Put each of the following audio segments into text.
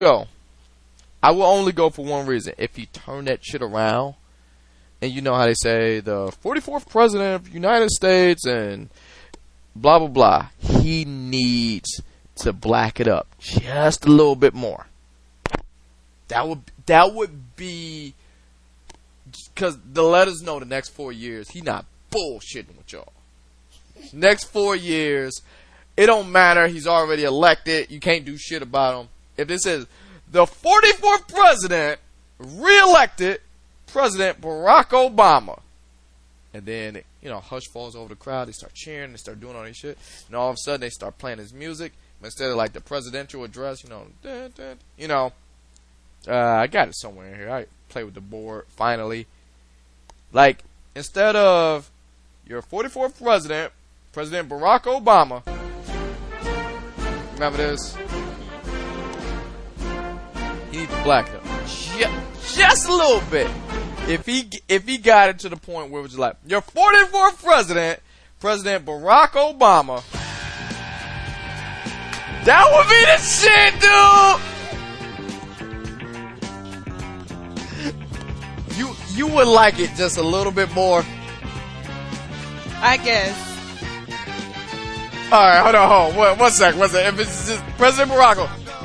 go. I will only go for one reason. If he turned that shit around, and you know how they say the 44th president of the United States and blah blah blah, he needs to black it up just a little bit more. That would be, because to let us know the next 4 years he not bullshitting with y'all. Next 4 years, it don't matter. He's already elected. You can't do shit about him. If this is the 44th president, re-elected President Barack Obama, and then hush falls over the crowd. They start cheering. They start doing all this shit, and all of a sudden they start playing his music instead of like the presidential address. I got it somewhere in here. I play with the board finally. Like, instead of your 44th president, President Barack Obama. Remember this? He needs to black them just a little bit. If he got it to the point where it was like your 44th president, President Barack Obama. That would be the shit, dude. You would like it just a little bit more, I guess. All right, hold on. One sec. If it's just President Barack,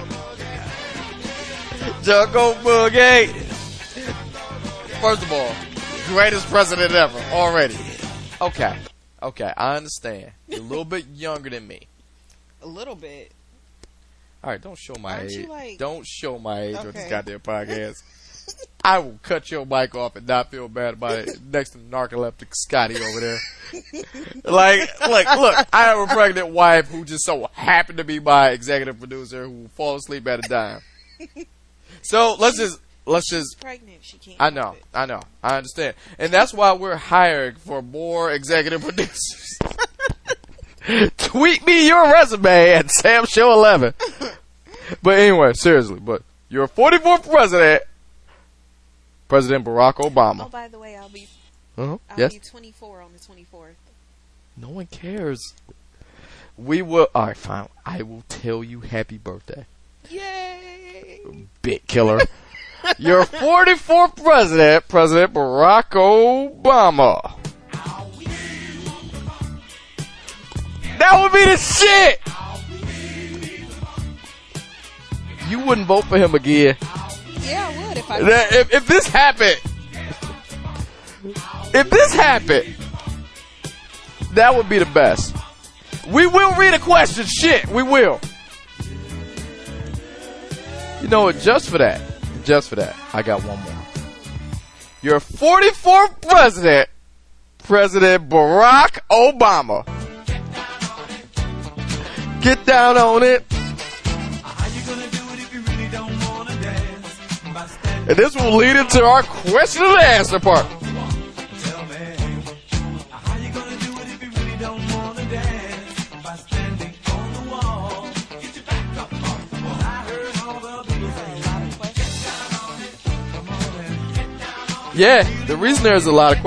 Jungle Boogie. First of all, greatest president ever already. Okay, I understand. You're a little bit younger than me. A little bit. All right, don't show my Aren't age. you like... Don't show my age on this Okay. goddamn podcast. I will cut your mic off and not feel bad about it next to narcoleptic Scotty over there. Look, I have a pregnant wife who just so happened to be my executive producer who will fall asleep at a dime. So let's just. Pregnant, she can't. I know. I understand, and that's why we're hiring for more executive producers. Tweet me your resume at SamShow11. But anyway, seriously, your 44th president, President Barack Obama. Oh, by the way, I'll be Yes? 24 on the 24th. No one cares. We will. All right, fine. I will tell you happy birthday. Yay! Bit killer. Your 44th president, President Barack Obama. That would be the shit. You wouldn't vote for him again. Yeah, I would If this happened. If this happened, that would be the best. We will read a question. Shit, we will. You know what? Just for that, I got one more. Your 44th president, President Barack Obama. Get down on it. And this will lead into our question and answer part. Yeah, the reason there's a lot of questions.